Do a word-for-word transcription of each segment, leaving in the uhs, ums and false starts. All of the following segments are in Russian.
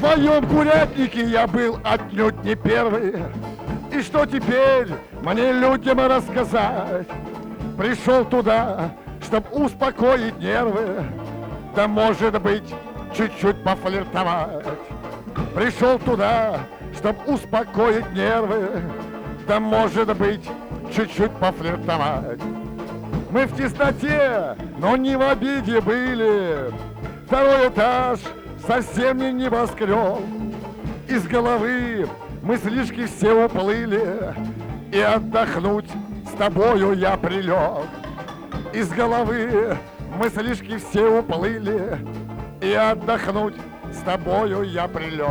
твоем курятнике я был отнюдь не первый. И что теперь мне людям рассказать? Пришел туда, чтоб успокоить нервы, да, может быть, чуть-чуть пофлиртовать. Пришел туда, чтоб успокоить нервы, да, может быть, чуть-чуть пофлиртовать. Мы в тесноте, но не в обиде были. Второй этаж совсем не небоскреб. Из головы мыслишки все уплыли, и отдохнуть с тобою я прилег. Из головы мыслишки все уплыли, и отдохнуть с тобою я прилег.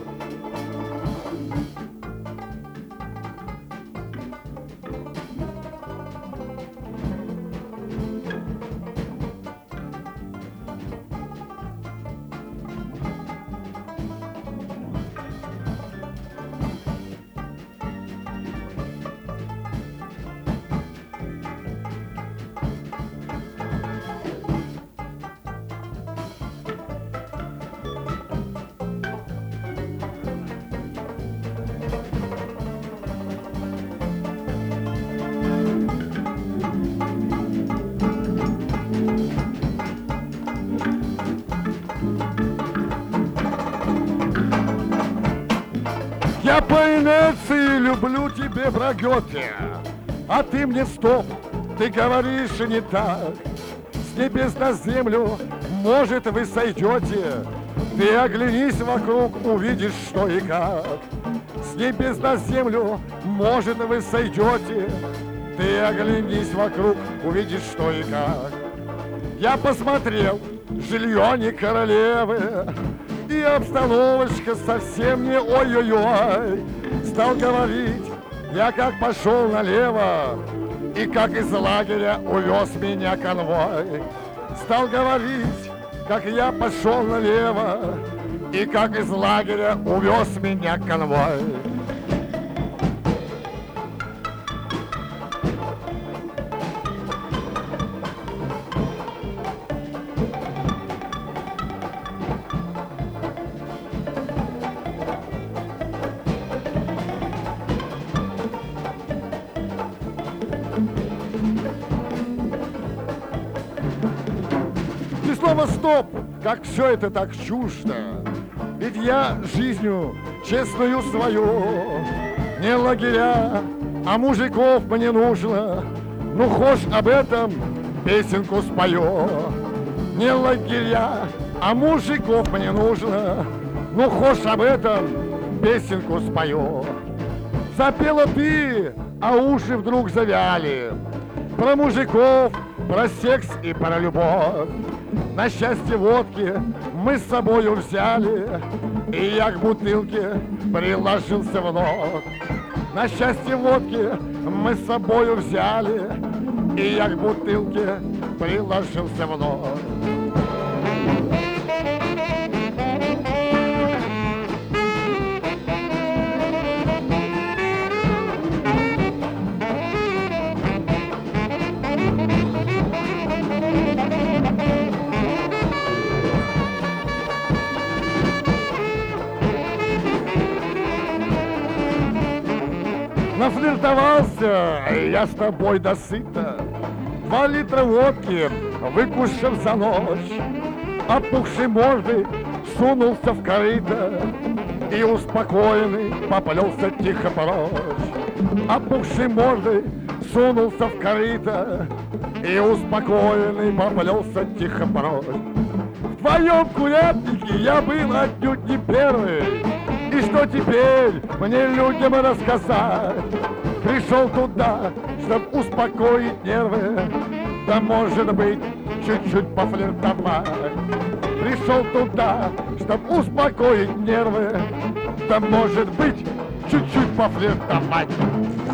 Я по инерции люблю тебе брагёте, а ты мне стоп, ты говоришь и не так. С небес на землю, может, вы сойдете, ты оглянись вокруг, увидишь, что и как. С небес на землю, может, вы сойдете, ты оглянись вокруг, увидишь, что и как. Я посмотрел, жилье не королевы, и обстановочка совсем не ой-ой-ой. Стал говорить, я как пошел налево, и как из лагеря увез меня конвой. Стал говорить, как я пошел налево, и как из лагеря увез меня конвой. Слово «стоп», как все это так чуждо. Ведь я жизнью честную свою не лагеря, а мужиков мне нужно. Ну, хошь об этом песенку спою. Не лагеря, а мужиков мне нужно. Ну, хошь об этом песенку спою. Запела ты, а уши вдруг завяли. Про мужиков, про секс и про любовь. На счастье водки мы с собою взяли, и я к бутылке приложился вновь. На счастье водки мы с собою взяли, и я к бутылке приложился вновь. Нафлиртовался я с тобой досыта, два литра водки выкушав за ночь, опухшей мордой сунулся в корыто и успокоенный поплелся тихо прочь. Опухшей мордой сунулся в корыто и успокоенный поплелся тихо прочь. В твоем курятнике я был отнюдь не первый. И что теперь мне людям рассказать? Пришел туда, чтоб успокоить нервы, да, может быть, чуть-чуть пофлиртовать. Пришел туда, чтоб успокоить нервы, да, может быть, чуть-чуть пофлиртовать.